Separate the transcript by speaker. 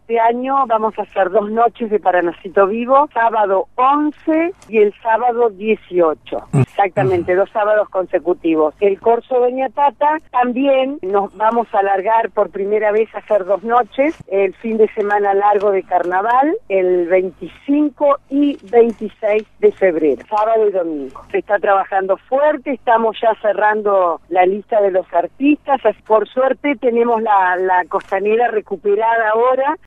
Speaker 1: este año vamos a hacer 2 noches de Paranacito Vivo, sábado 11 y el sábado 18. Exactamente, 2 sábados consecutivos. El Corso Doña Tata también nos vamos a alargar por primera vez a hacer 2 noches, el fin de semana largo de carnaval, el 25 y 26 de febrero, sábado y domingo. Se está trabajando fuerte, estamos ya cerrando la lista de los artistas, por suerte tenemos la costanera recuperada ahora,